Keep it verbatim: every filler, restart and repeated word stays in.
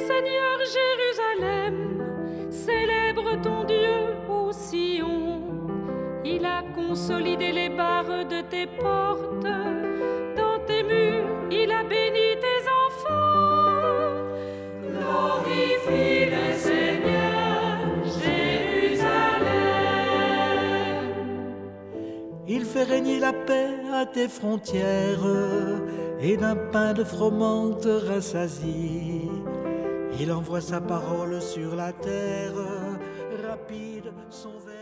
Seigneur Jérusalem, célèbre ton Dieu au Sion. Il a consolidé les barres de tes portes, dans tes murs, il a béni tes enfants. Glorifie le Seigneur, Jérusalem. Il fait régner la paix à tes frontières, et d'un pain de froment te rassasie. Il envoie sa parole sur la terre, rapide son verbe.